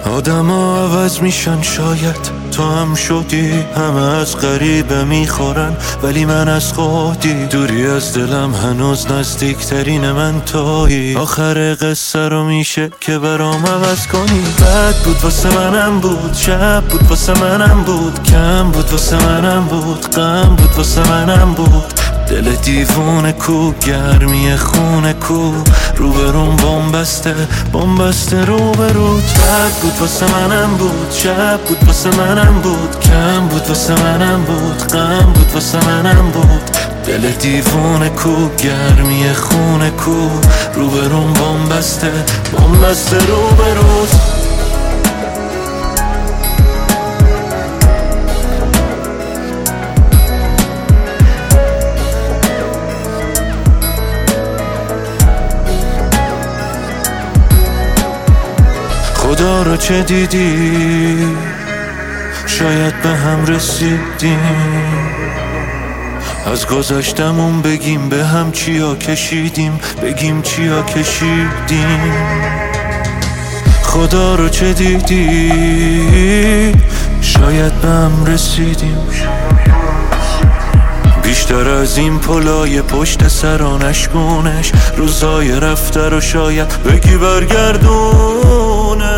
آدم ها عوض میشن، شاید تو هم شدی. همه از غریبه میخورن ولی من از خودی. دوری از دلم هنوز نزدیکترین من تویی. آخر قصه رو میشه که برام عوض کنی. بد بود واسه منم بود، شب بود واسه منم بود، کم بود واسه منم بود، غم بود واسه منم بود. دل دیوونه کو، گرمی خونه کو، روبروم بومبسته روبروت. بد بود واسه منم بود، شب بود واسه منم بود، کم بود واسه منم بود، غم بود واسه منم بود. دل دیوونه کو، گرمی خونه کو، روبروم بومبسته روبروت. خدا رو چه دیدی؟ شاید به هم رسیدیم. از گذشتمون بگیم به هم چیا کشیدیم، بگیم چیا کشیدیم. خدا رو چه دیدی؟ شاید به هم رسیدیم. بیشتر از این پلای پشت سر و نشکونش، روزای رفته رو شاید بگی برگردونش.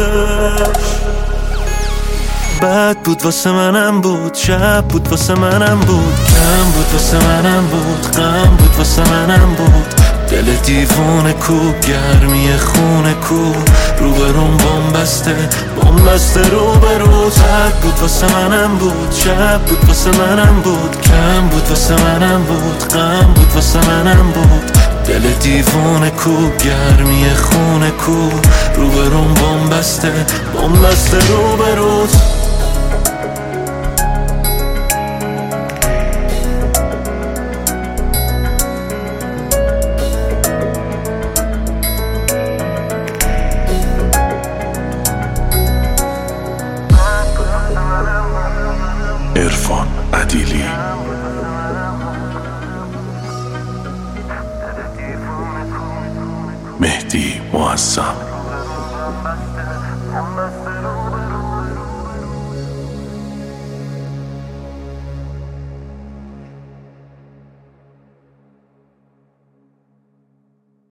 بد بود واسه منم بود، شب بود واسه منم بود، کم بود واسه منم بود، غم بود واسه منم بود. دل دیوونه کو، گرمی خونه کو، روبروم بومبسته روبروت. بد بود واسه منم بود، شب بود واسه منم بود، کم بود واسه منم بود، غم بود واسه منم بود. دل دیوونه کو، گرمی خونه کو، روبروم بومبسته روبروت. عرفان عدیلی. مهدی معظم.